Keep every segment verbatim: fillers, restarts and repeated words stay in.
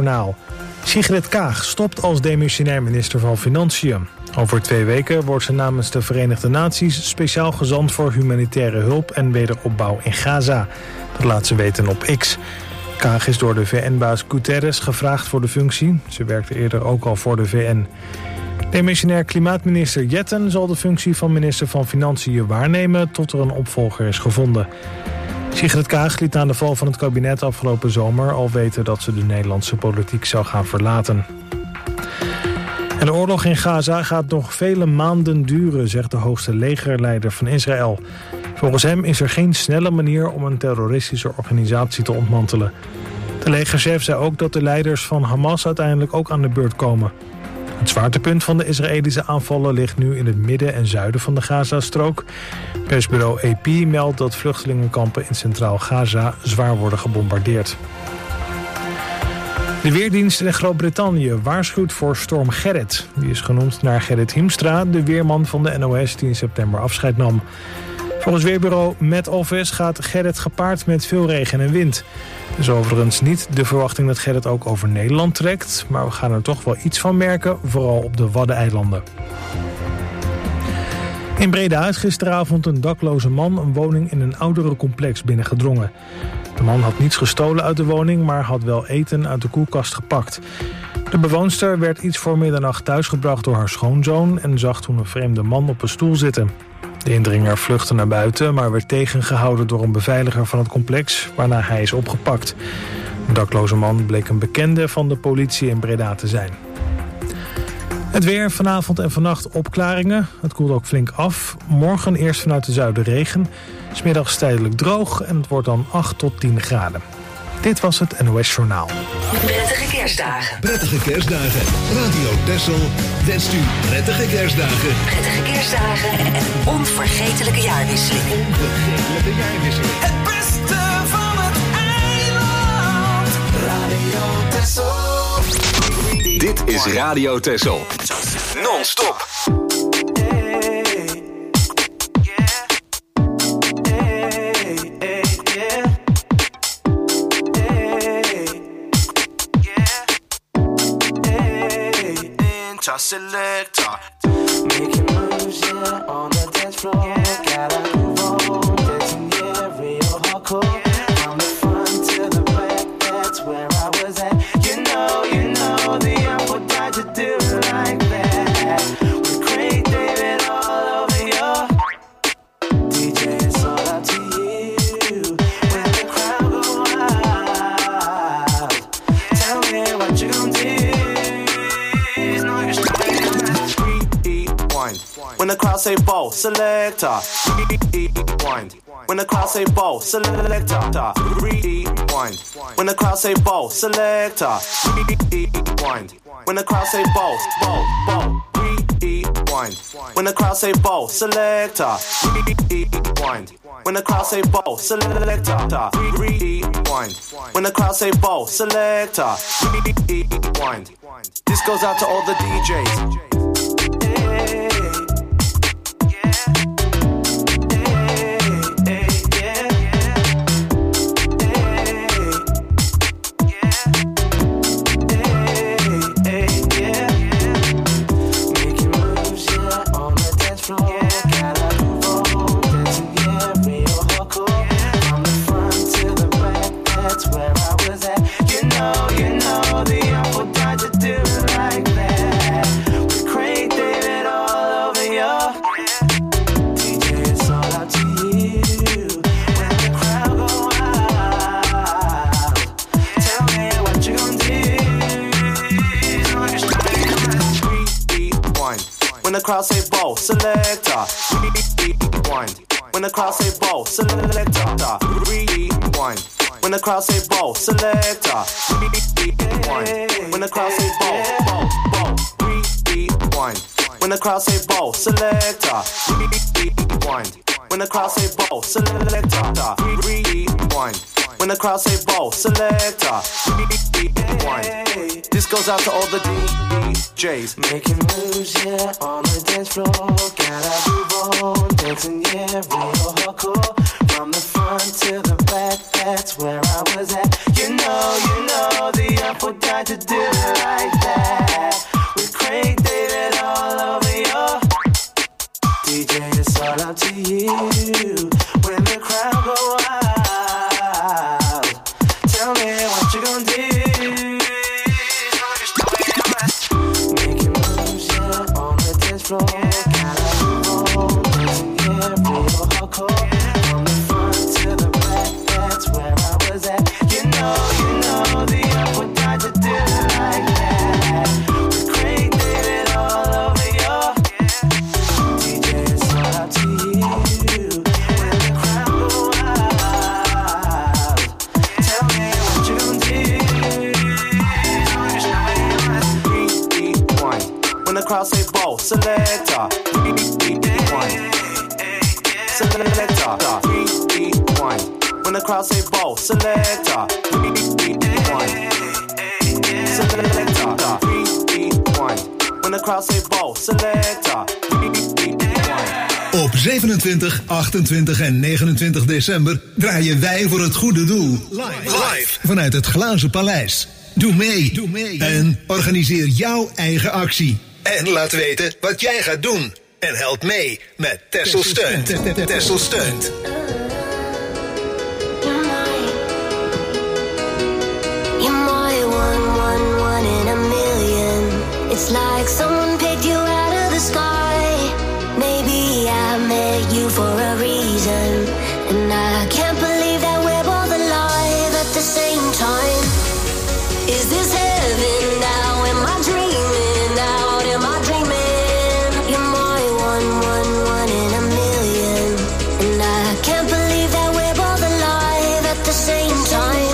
Journaal. Sigrid Kaag stopt als demissionair minister van Financiën. Over twee weken wordt ze namens de Verenigde Naties speciaal gezant voor humanitaire hulp en wederopbouw in Gaza. Dat laat ze weten op X. Kaag is door de V N-baas Guterres gevraagd voor de functie. Ze werkte eerder ook al voor de V N. Demissionair klimaatminister Jetten zal de functie van minister van Financiën waarnemen tot er een opvolger is gevonden. Sigrid Kaag liet na de val van het kabinet afgelopen zomer al weten dat ze de Nederlandse politiek zou gaan verlaten. En de oorlog in Gaza gaat nog vele maanden duren, zegt de hoogste legerleider van Israël. Volgens hem is er geen snelle manier om een terroristische organisatie te ontmantelen. De legerchef zei ook dat de leiders van Hamas uiteindelijk ook aan de beurt komen. Het zwaartepunt van de Israëlische aanvallen ligt nu in het midden en zuiden van de Gazastrook. Persbureau A P meldt dat vluchtelingenkampen in Centraal Gaza zwaar worden gebombardeerd. De Weerdienst in Groot-Brittannië waarschuwt voor storm Gerrit. Die is genoemd naar Gerrit Hiemstra, de weerman van de N O S die in september afscheid nam. Volgens weerbureau Met Office gaat Gerrit gepaard met veel regen en wind. Het is overigens niet de verwachting dat Gerrit ook over Nederland trekt, maar we gaan er toch wel iets van merken, vooral op de Waddeneilanden. In Breda is gisteravond een dakloze man een woning in een ouderencomplex binnengedrongen. De man had niets gestolen uit de woning, maar had wel eten uit de koelkast gepakt. De bewoonster werd iets voor middernacht thuisgebracht door haar schoonzoon en zag toen een vreemde man op een stoel zitten. De indringer vluchtte naar buiten, maar werd tegengehouden door een beveiliger van het complex, waarna hij is opgepakt. De dakloze man bleek een bekende van de politie in Breda te zijn. Het weer, vanavond en vannacht opklaringen. Het koelt ook flink af. Morgen eerst vanuit de zuiden regen. 's Middags tijdelijk droog en het wordt dan acht tot tien graden. Dit was het N O S Journaal. Prettige kerstdagen. Prettige kerstdagen. Radio Texel wenst u prettige kerstdagen. Prettige kerstdagen en een onvergetelijke jaarwisseling. Onvergetelijke jaarwisseling. Het beste van het eiland. Radio Texel. Dit is Radio Texel. Non-stop. Selector, making moves, yeah, on the dance floor. Gotta move on, dancing, yeah, real hardcore. From the front to the back, that's where I was at. You know, you know, the apple died to do it like that. With Craig David all over you. D J, it's all up to you. When the crowd go wild, tell me what you gon' do. When the crowd say ball, selector, rewind. When the crowd say ball, selector, rewind. When the crowd say ball, selector, rewind. When the crowd say ball, ball, ball, rewind. When the crowd say ball, selector, rewind. When the crowd say ball, selector, rewind. When the crowd say ball, selector, rewind. This goes out to all the D Js. When the crowd say ball, selector, rewind. When the crowd say ball, selector, rewind. When the crowd say ball, selector, rewind. When the crowd say ball, ball, ball, rewind. When the crowd say ball, selector, rewind. When the crowd say ball, selector, rewind. When the crowd say ball, selector, rewind. This goes out to all the D Js. Making moves, yeah, on the dance floor. Gotta move on, dancing, yeah, real hardcore. From the front to the back, that's where I was at. You know, you know, the apple died to do it like that. With Craig David all over you. D J, it's all up to you. When the crowd go wild, tell me what you gonna do. Making moves, yeah, on the dance floor. California, dancing, yeah, real hardcore. From the front to the back, that's where I was at. You know, you know, the apple died to do it like that. With Craig David all over you. D J, it's all up to you. When the crowd go wild, tell me what you gonna do. Rewind. When the crowd say ball, selector. Rewind. Selector. Rewind. When the crowd say ball, selector. Rewind. Selector. Rewind. When the crowd say ball, selector. Rewind. Op zevenentwintig, achtentwintig en negenentwintig december draaien wij voor het goede doel. Live. Live. Vanuit het Glazen Paleis. Doe mee. Doe mee. En organiseer jouw eigen actie. En laat weten wat jij gaat doen. En help mee met Texel Steunt. Texel Steunt. It's like someone picked you out of the sky. Maybe I met you for a reason, and I can't believe that we're both alive at the same time. Is this heaven now? Am I dreaming out? Am I dreaming? You're my one, one, one in a million, and I can't believe that we're both alive at the same time.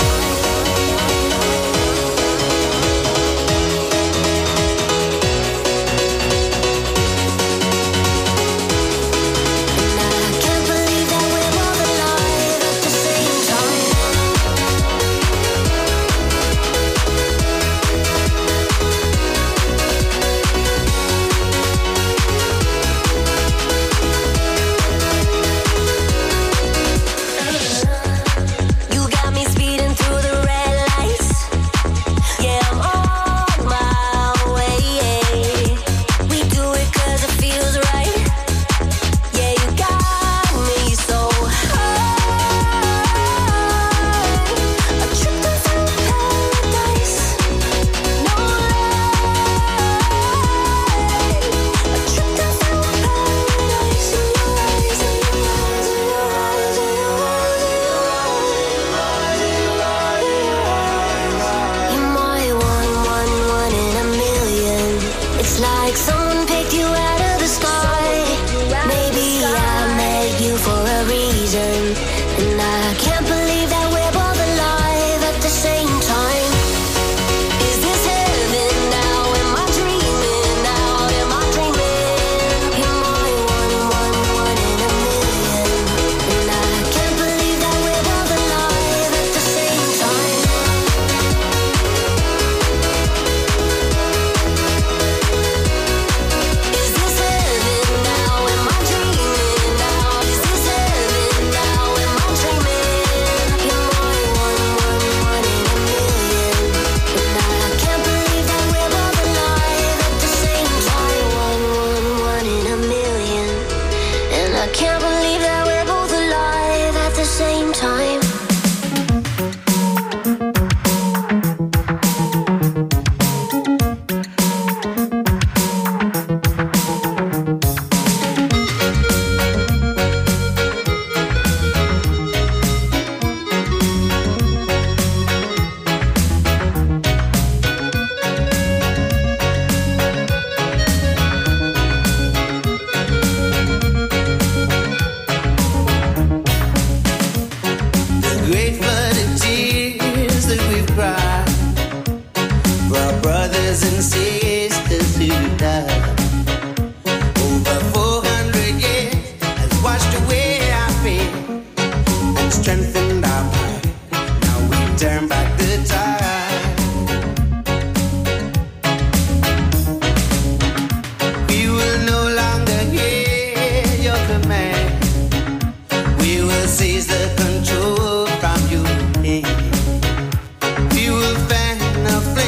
Seize the control from you. You will fan a flame.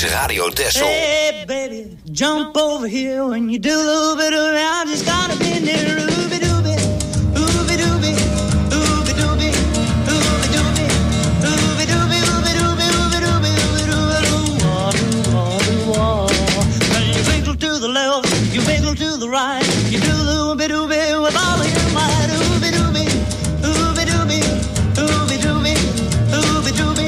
is Radio Texel. Hey baby, jump over here when you do a little bit around. Just gotta be near Ruby Dooby, Ruby Dooby, Ruby Dooby, Ruby Dooby, Ruby Dooby, Ruby Dooby, Ruby Dooby, Ruby Dooby, Dooby, Dooby. When you wiggle to the left, you wiggle to the right, you do the Ruby Dooby with all of your might. Ruby Dooby, Ruby Dooby, Ruby Dooby, Ruby Dooby.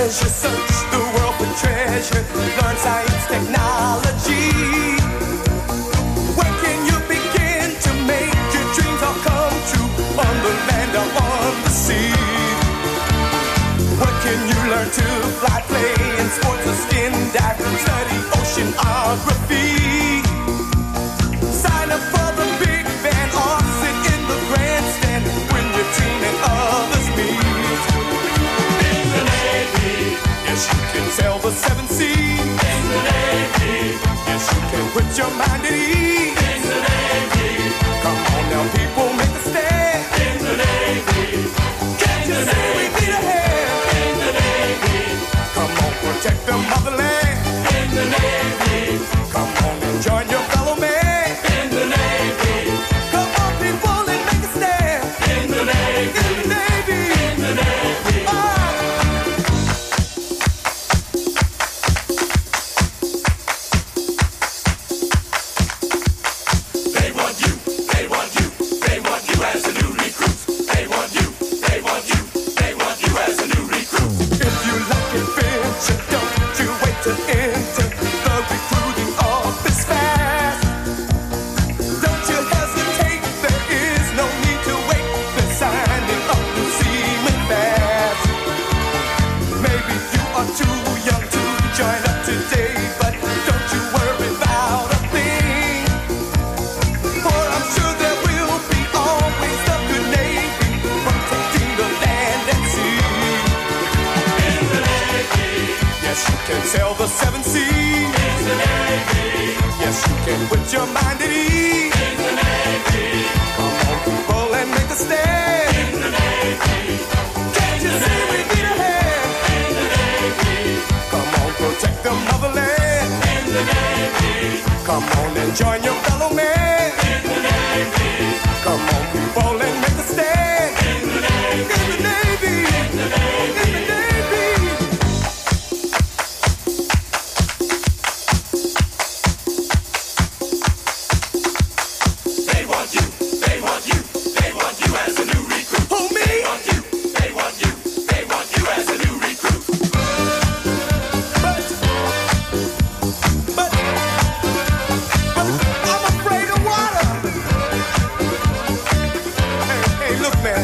pleasure, search the world for treasure, learn science, technology. Where can you begin to make your dreams all come true, on the land or on the sea? Where can you learn to fly, play in sports or skin dive, study oceanography? Sign up for the big band or sit in the grandstand when your team and others meet. In the Navy, yes you can sail the seven seas. In the Navy, yes you can put your mind at ease. In the Navy, come on now people, make a stand. In the Navy, can't you see we need a hand? In the Navy, come on, protect the motherland. In the Navy, come on and join your fellow man. In the Navy, come on people and make a stand. In the Navy, in the Navy, in the Navy. Ah. They want you, they want you, they want you as a new recruit. They want you, they want you, they want you as a new recruit. If you like adventure, don't you wait to enter the recruiting office fast. Don't you hesitate, there is no need to wait. They're signing up new seamen fast. Maybe you are too young to join up today, but don't you worry about a thing. For I'm sure there will be always a good Navy protecting the land and sea. In the Navy, yes you can sail the seven seas. In the Navy, yes you can put your mind at ease. In the Navy, come on people and make a stand. In the Navy, can't you see we need a hand? In the Navy, come on protect the motherland. In the Navy, come on and join your fellow man. In the Navy, come on people and make a stand. In the Navy, in the Navy, in the Navy, in the Navy. They want you, they want you, they want you as a new recruit. Who, me? They want you, they want you, they want you as a new recruit. But, but, but I'm afraid of water. Hey, hey, look, man.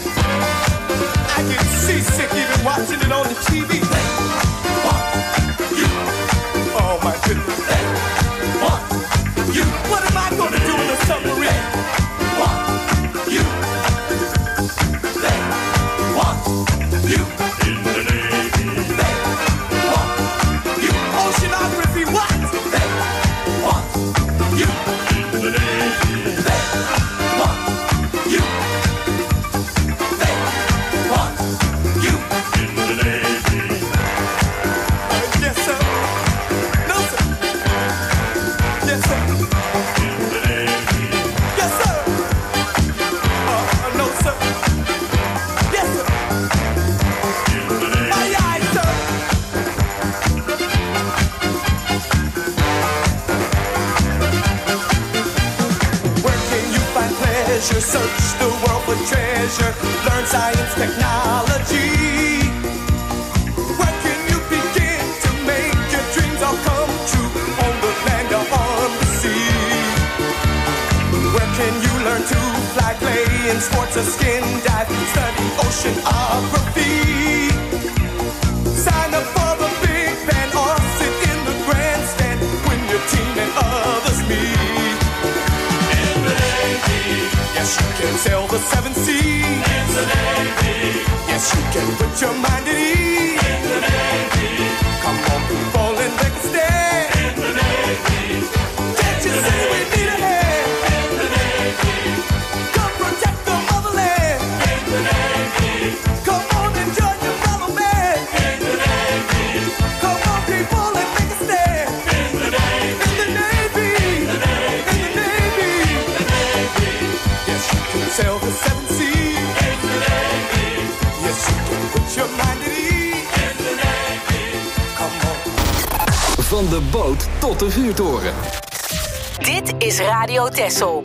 I get seasick even watching it on the T V. They want you. Oh, my goodness. They want you. What am I going to do in a submarine? They want you. They want you. In the Navy. They want you. Oceanography, what? They want you. In the Navy. They want you. They want you. In the Navy. Uh, yes, sir. No, sir. Yes, sir. In the Navy. Yes, sir. Uh, uh, no, sir. Yes, sir. In the Navy. Aye, aye, sir. Where can you find pleasure? Search the world for treasure. Learn science, technology. Where can you begin to make your dreams all come true, on the land or on the sea? Where can you learn to fly, play in sports or skin dive, study oceanography? Sign up for the big band or sit in the grandstand when your team and others meet. In the Navy, yes you can sail the seven seas. In the Navy, yes you can put your mind at ease. In the Navy, come on people and make a stand. In the Navy, can't you see we need a hand? In the Navy, come protect the motherland. In the Navy, come on and join your fellow man. In the Navy, come on people and make a stand. In the Navy, in the Navy, in the Navy, in the Navy, in the Navy, yes you can sail the seven seas. In the Navy, yes you can put your mind at ease. In the Navy, come on. Van de boot tot de vuurtoren. Dit is Radio Texel.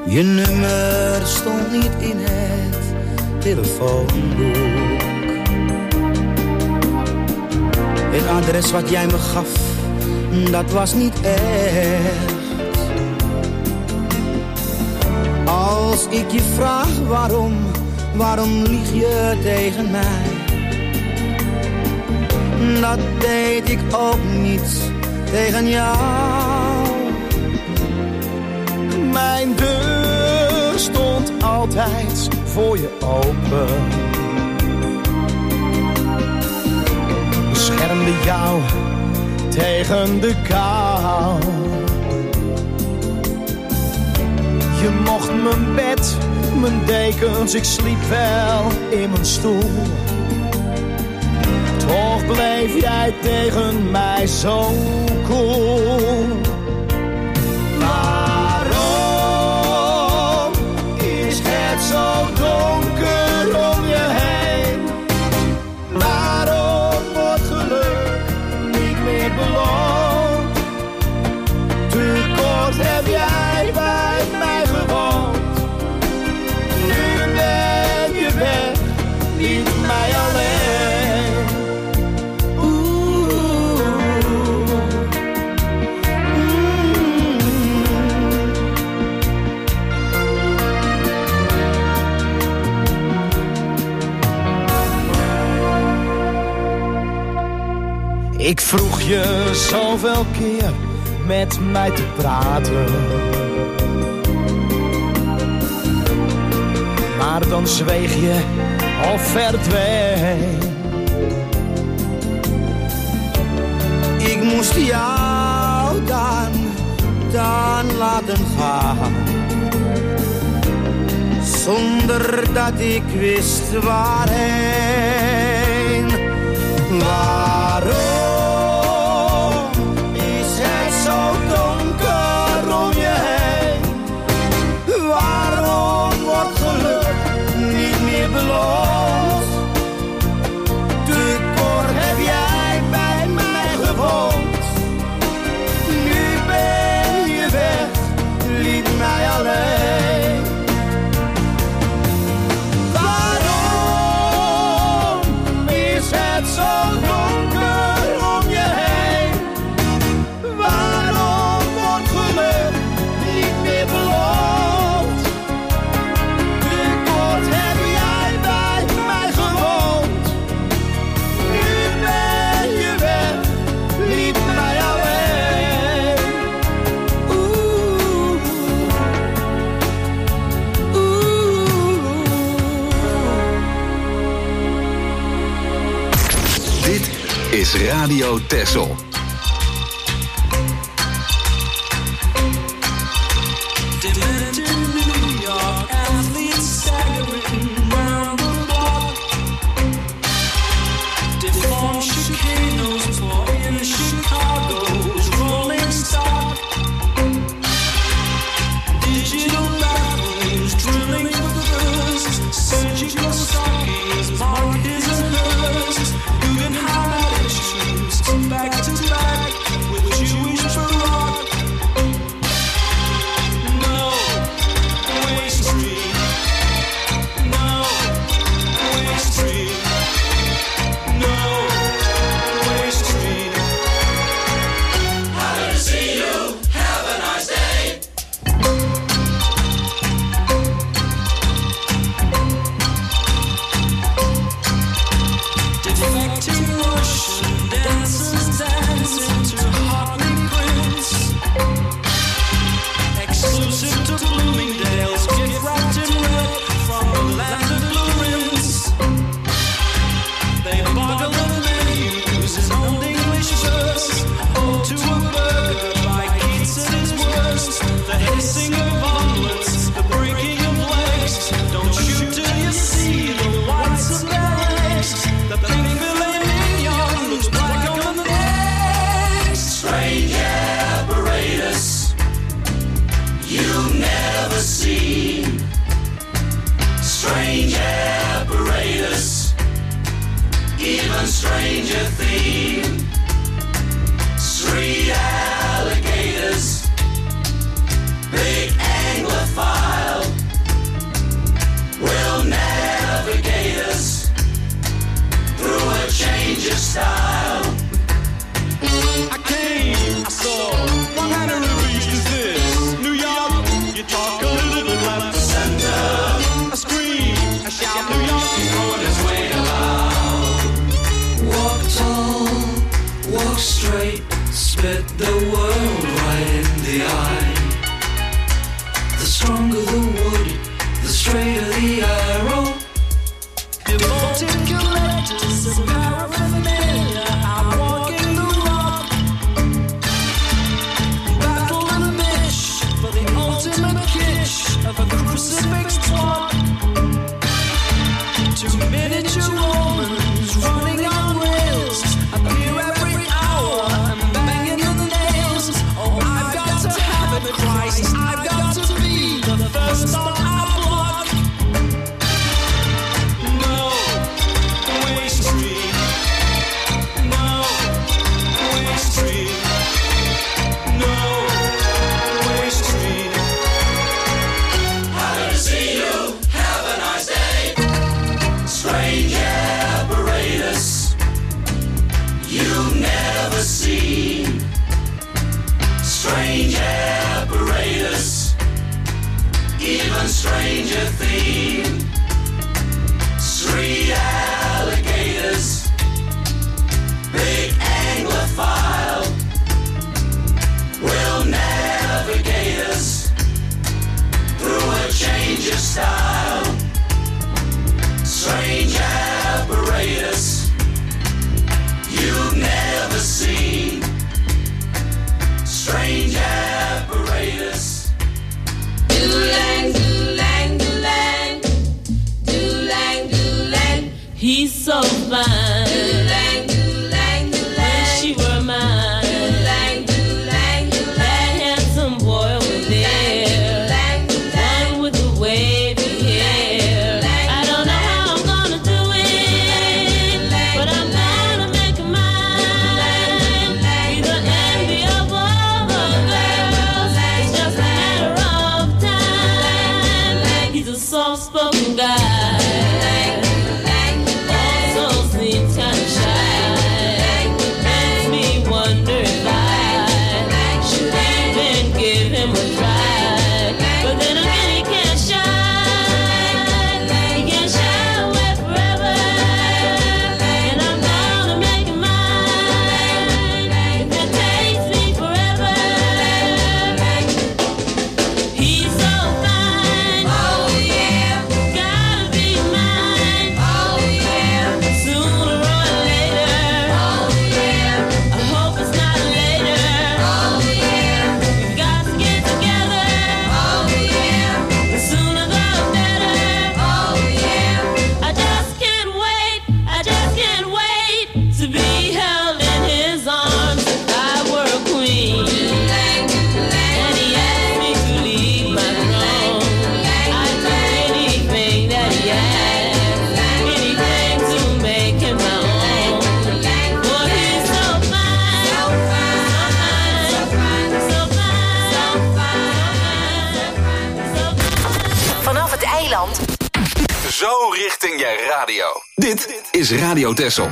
Je nummer stond niet in het telefoonboek. Het adres wat jij me gaf, dat was niet echt. Als ik je vraag waarom, waarom lieg je tegen mij? Dat deed ik ook niet tegen jou. Mijn deur stond altijd voor je open. Beschermde jou tegen de kou. Je mocht mijn bed, mijn dekens, ik sliep wel in mijn stoel. Toch bleef jij tegen mij zo cool. Waarom is het zo donker om je heen? Waarom wordt geluk niet meer beloond? Te kort heb jij bij mij gewoond. Nu ben je weg, liet mij alleen. Ik vroeg je zoveel keer met mij te praten, maar dan zweeg je of verdween. Ik moest jou dan, dan laten gaan, zonder dat ik wist waarheen. Waarom is het zo donker om je heen? Waarom wordt geluk niet meer beloond? Te kort heb jij bij mij gewoond. Nu ben je weg, liet mij alleen. Waarom is het zo donker om je heen? Waarom wordt geluk niet meer beloond? Te kort heb jij bij mij gewoond. Nu ben je weg, liet mij alleen. Oeh, oeh. Dit is Radio Texel. Back to even stranger theme. Three alligators, big anglophile, will navigate us through a change of style. Strange apparatus you've never seen. Strange apparatus. Do-lang, do-lang, do-lang, do-lang, do-lang. He's so fine. Do-lang, do-lang, do-lang. Wish she were mine. Do-lang, do-lang, do-lang. That handsome boy over there. Do-lang, do-lang. One with the wavy hair. I don't know how I'm gonna do it, but I'm gonna make him mine. He's the envy of all the girls. It's just a matter of time. He's a soft-spoken guy. Zo richting je radio. Dit is Radio Texel.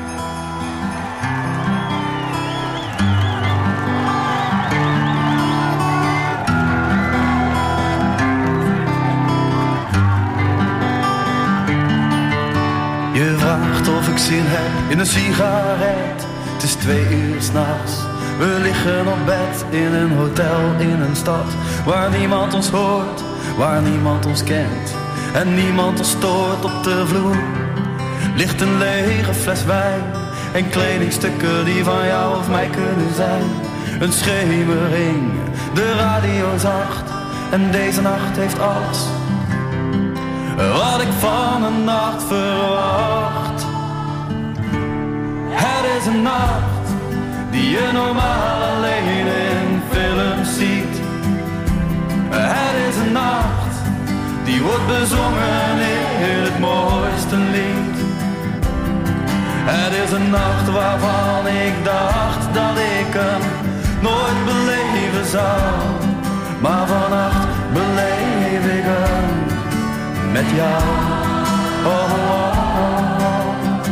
Je vraagt of ik zin heb in een sigaret. Het is twee uur 's nachts. We liggen op bed in een hotel in een stad waar niemand ons hoort, waar niemand ons kent en niemand ons stoort. Op de vloer ligt een lege fles wijn en kledingstukken die van jou of mij kunnen zijn. Een schemering, de radio zacht en deze nacht heeft alles wat ik van een nacht verwacht. Het is een nacht die je normaal alleen in films ziet. Het is een nacht die wordt bezongen in het mooiste lied. Het is een nacht waarvan ik dacht dat ik hem nooit beleven zou. Maar vannacht beleef ik hem met jou. Oh, oh, oh.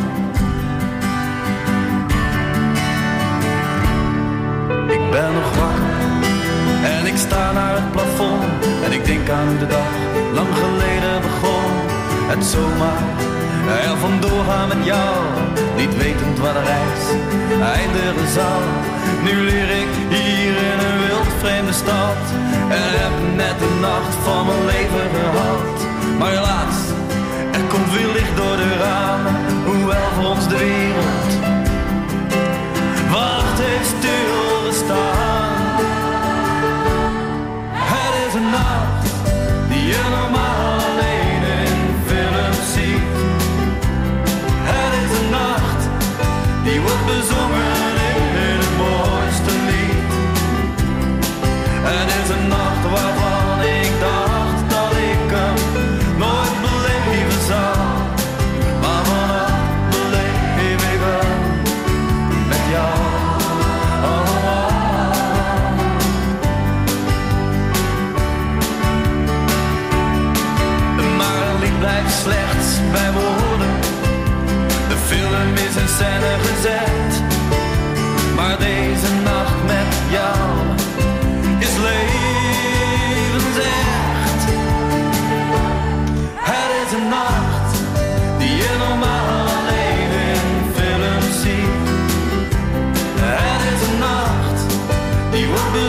Ik ben nog wakker en ik sta naar het plafond en ik denk aan hoe de dag lang geleden begon. Het zomaar er vandoor gaan met jou, niet wetend waar de reis eindigen zal. Nu leer ik hier in een wild vreemde stad en heb net de nacht van mijn leven gehad. Maar helaas, er komt weer licht door de ramen, hoewel voor ons de wereld wacht heeft stilgestaan. Het is een nacht die je normaal alleen in films ziet. Het is een nacht die wordt bezongen in het mooiste lied. Het is een nacht waarvan ik dacht dat ik hem nooit beleven zou. Maar vannacht beleef ik hem met jou. Oh, oh, oh.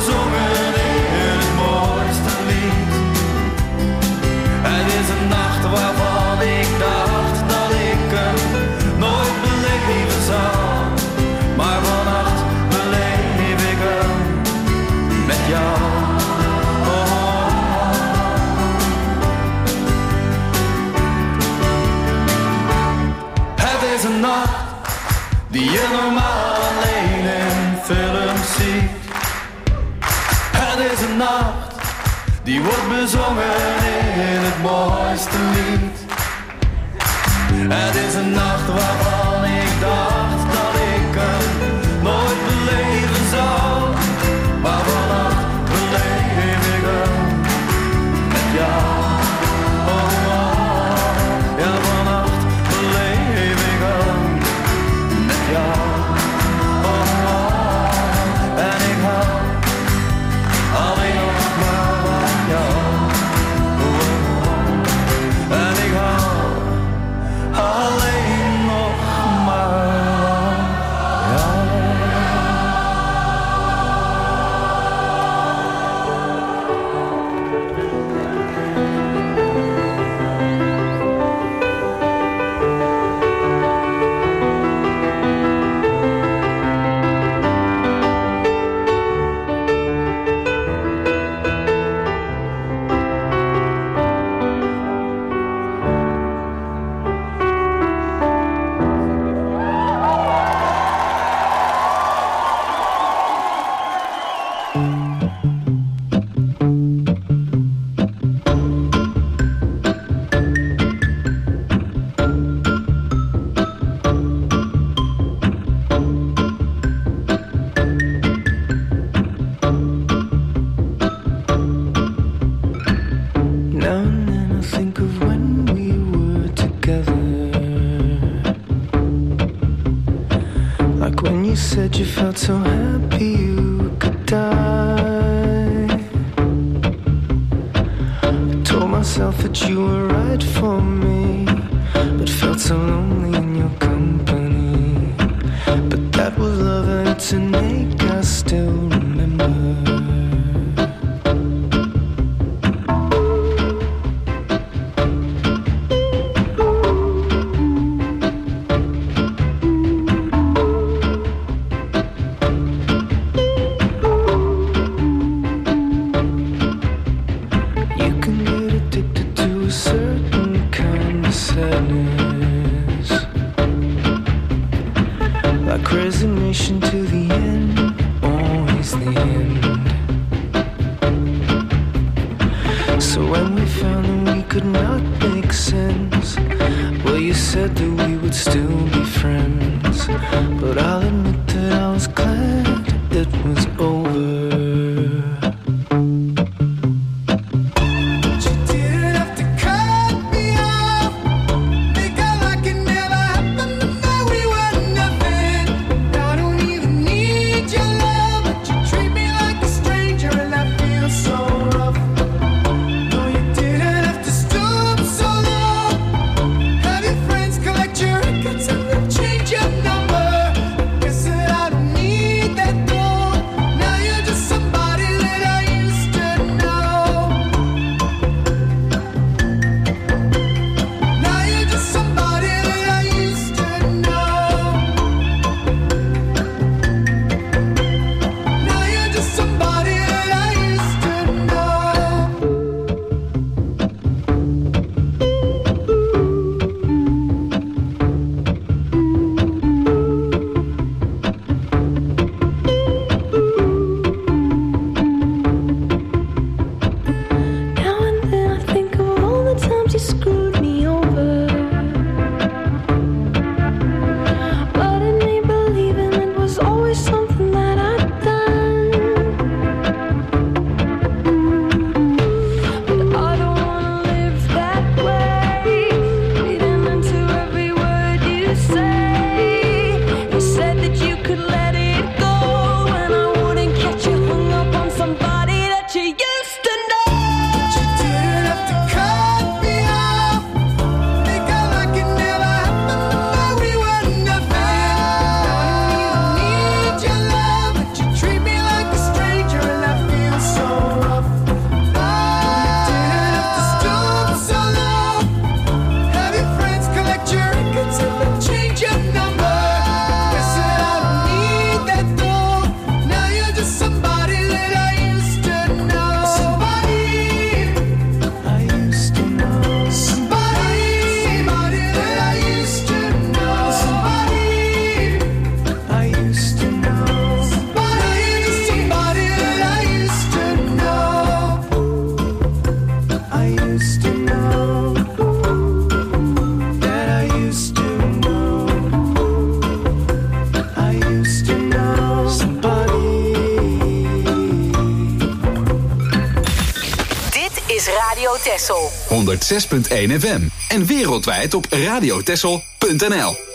bezongen in het mooiste lied. Het is een nacht waarvan ik dacht dat ik hem nooit beleven zou. Maar vannacht beleef ik hem met jou. Het is een nacht die je normaal alleen in films ziet. Het is een nacht die wordt bezongen in het mooiste lied. Het is een nacht waarvan ik dacht dat ik hem nooit beleven zou. Maar vannacht beleef ik hem met jou. Oh, oh, ja, vannacht beleef ik hem met jou. Oh, oh, en ik hou alleen nog maar van jou. Oh, oh, en ik hou alleen nog maar van jou. Now and then I think of when we were together. Like when you said you felt so happy you could die. I told myself that you were right for me, but felt so lonely in your company. But that was love and it's an ache I still remember. You can get addicted to a certain kind of sadness, like resignation to the end, always the end. So when we found that we could not make sense, well, you said that we would still be friends. But I'll admit that I was glad it was over. Change your number, guess that I don't need that though. is Radio Texel. honderd zes punt één F M. En wereldwijd op radiotexel punt n l.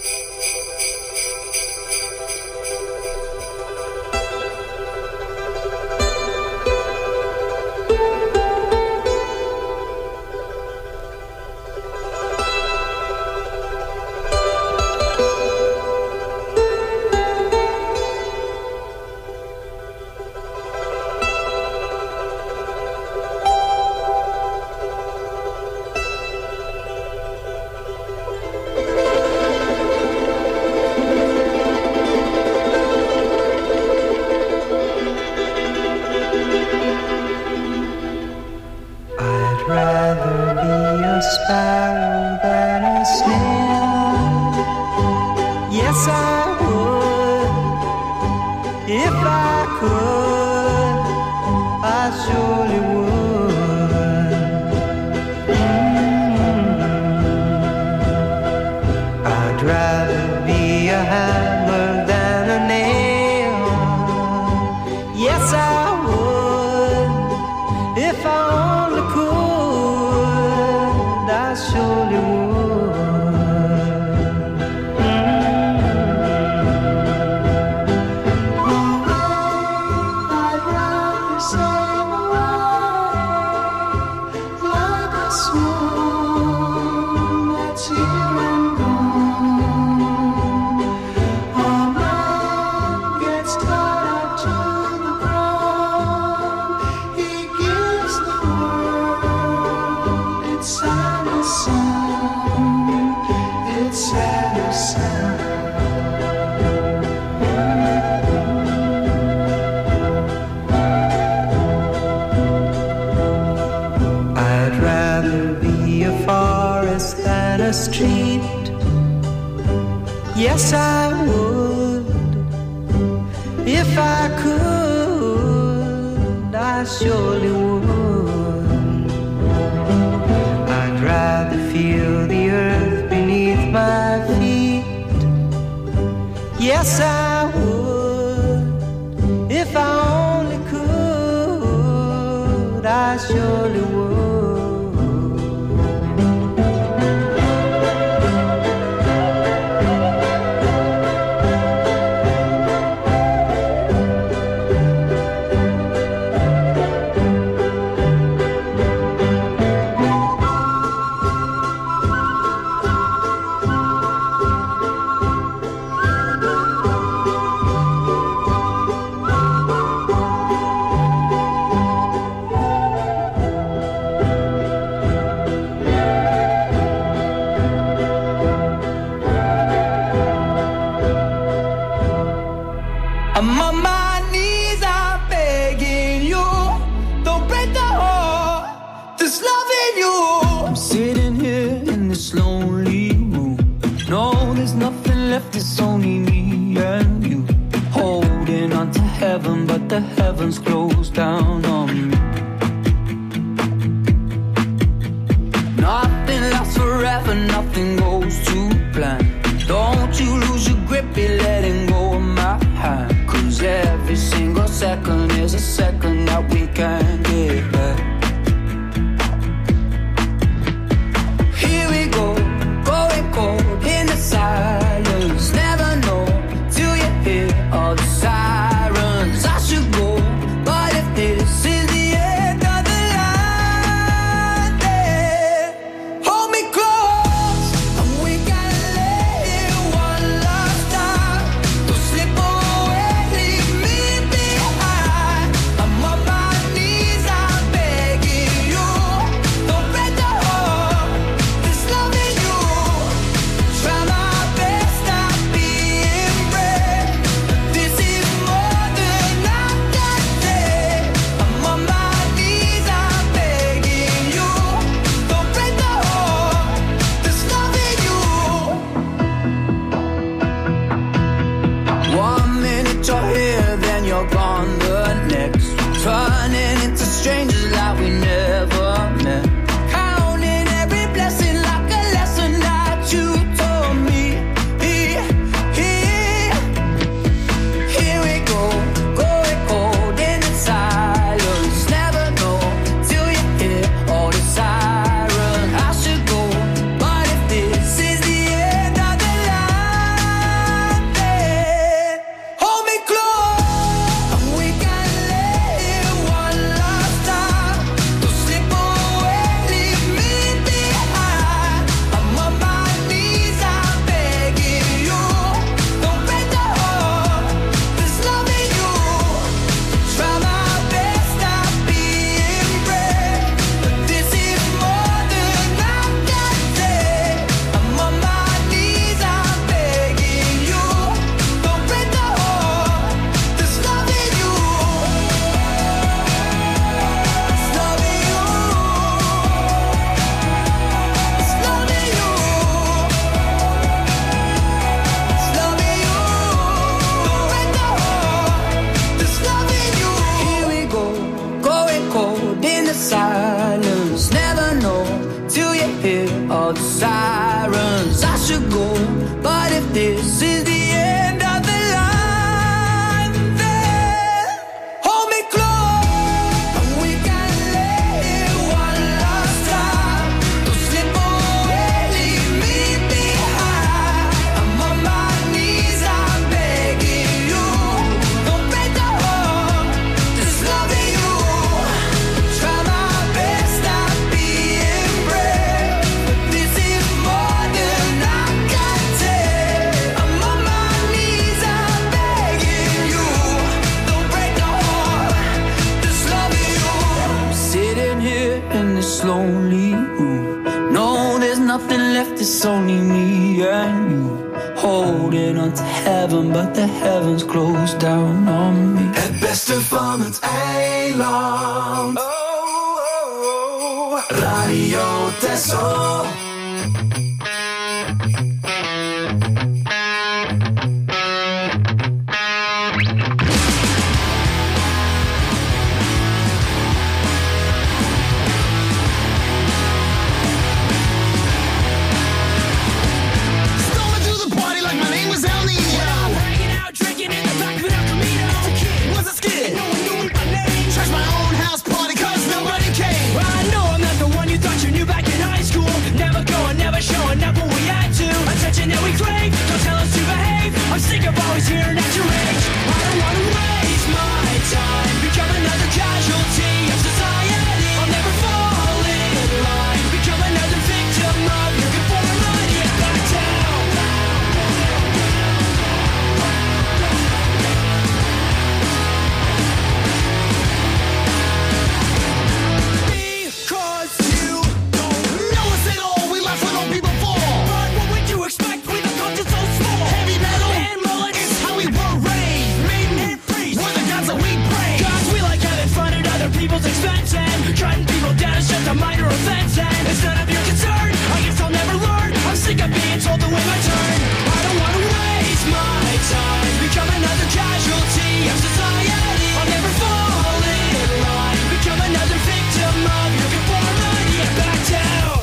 Yes, I would. If I could, I surely would. I'd rather feel the earth beneath my feet. Yes, I would. If I only could, I surely would. It's only me and you holding on to heaven, but the heavens close down on me. Nothing lasts forever, nothing goes to plan. Don't you lose your grip, be letting go of my hand. Cause every single second is a second that we can't get back. Here we go, going cold in the silence. Never know till you hear all the sirens. I should go, but if this is the end of the line, then hold me close, and we gotta let it one last time. Don't slip away, leave me behind. I'm on my knees, I'm begging you. Don't break the heart that's loving you. Try my best, I'm being brave. This is more than I can take. I'm on my knees, I'm begging you. Don't break the heart that's loving you. One minute you're here, then you're gone the next. Turning into strangers like we never met. Counting every blessing like a lesson that you told me. Here, here, here we go, going cold in the silence. Never know till you hear cold in the silence. Never know till you hear all the sirens. I should go, but if this is the end of the line, then hold me close, and we can let it one last time. Don't slip away, leave me behind. I'm on my knees, I'm begging you. Don't break the heart that's loving you. Try my best not being brave, but this is more than I can take. I'm on my knees, I'm begging you. Don't break the heart that's loving you. I'm sitting here in this lonely room. No, there's nothing left, it's only me and you. Holding on to heaven, but the heavens closed down on me. Het beste van het eiland. Oh, oh, oh. Radio Texel. Storming through the party like my name was El Nino. Hanging out, drinking in the back of an El Camino. Was a skid, no one knew my name. Trashed my own house party cause nobody came. I know I'm not the one you thought you knew back in high school. Never going, never showing up when we had to. Attention that we crave, don't tell us to behave. I'm sick of always hearing at your age. I don't wanna waste my time, become another casualty of society. I'll never fall in line, become another victim of your conformity. Back down. Because you don't know us at all, we laugh when all people fall. But what would you expect with a culture so small? Heavy metal and mullets, it's how we were raised. Maiden and priest, we're the gods that we praise. Cause we like having fun at other people's expense, and trying people down is just a minor offense, and it's none of your concern. I guess I'll never learn, I'm sick of being told to wait my turn. I don't wanna waste my time, become another casualty of society. I'll never fall in line, become another victim of your conformity. Back down.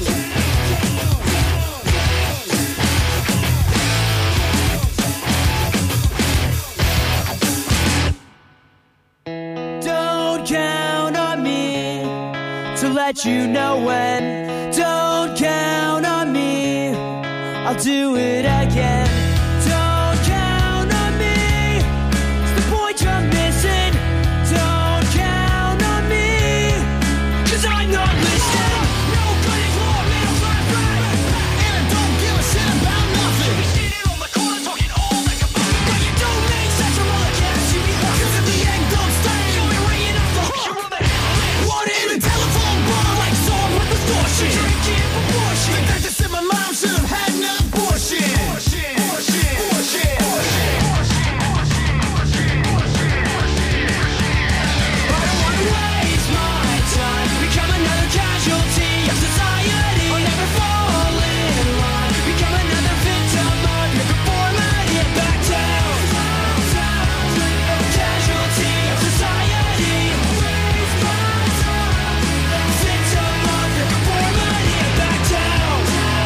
Don't count on me to let you know when. Don't count on me, I'll do it again. Don't count on me, it's the point you're missing. Don't count on me, cause I'm not listening. No good is law, middle class right. And I don't give a shit about nothing. You sitting on the corner talking all like a fucking. Now you don't make sense from all the cash you be hustling. Cause if the egg don't stay, you'll be ringing off the hook. You're on the hell. Want it in a telephone bar like song with distortion. Drinking proportion. Think that just said my mom should have had an abortion. Abortion. Abortion. Abortion. I don't wanna waste my time, become another casualty of society. I'll never fall in line, become another victim of your conformity. Back down. Casualty of society. Victim of your conformity. Back down.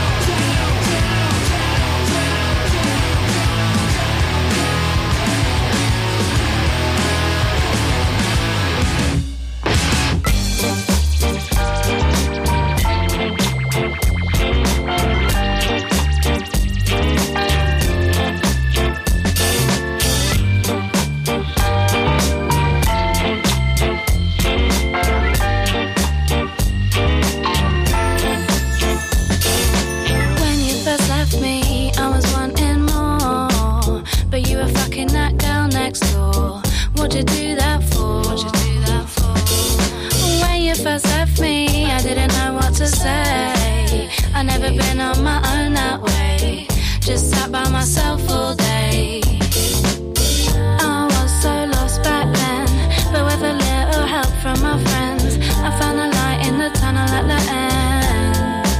When you first left me, I was wanting more, but you were fucking that girl next door. What'd you do that for? What'd you do that for? When you first left me, I didn't know what to say. I never been on my own that way, just sat by myself all day. I was so lost back then, but with a little help from my friends, I found a light in the tunnel at the end.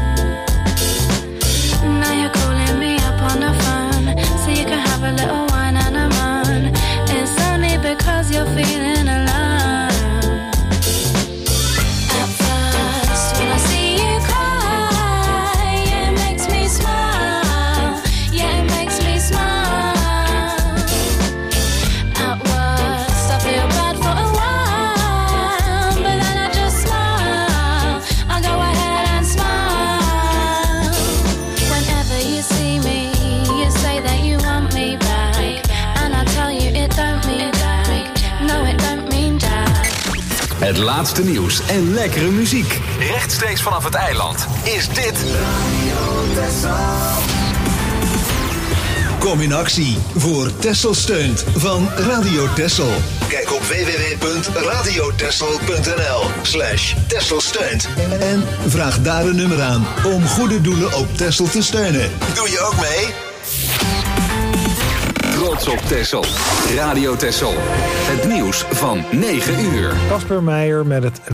Now you're calling me up on the phone, so you can have a little wine and a moan. It's only because you're feeling alone. Het laatste nieuws en lekkere muziek. Rechtstreeks vanaf het eiland is dit Radio Texel. Kom in actie voor Texel Steunt van Radio Texel. Kijk op w w w punt radiotexel punt n l slash Texel Steunt en vraag daar een nummer aan om goede doelen op Texel te steunen. Doe je ook mee? Trots op Texel. Radio Texel. Het nieuws van negen uur. Casper Meijer met het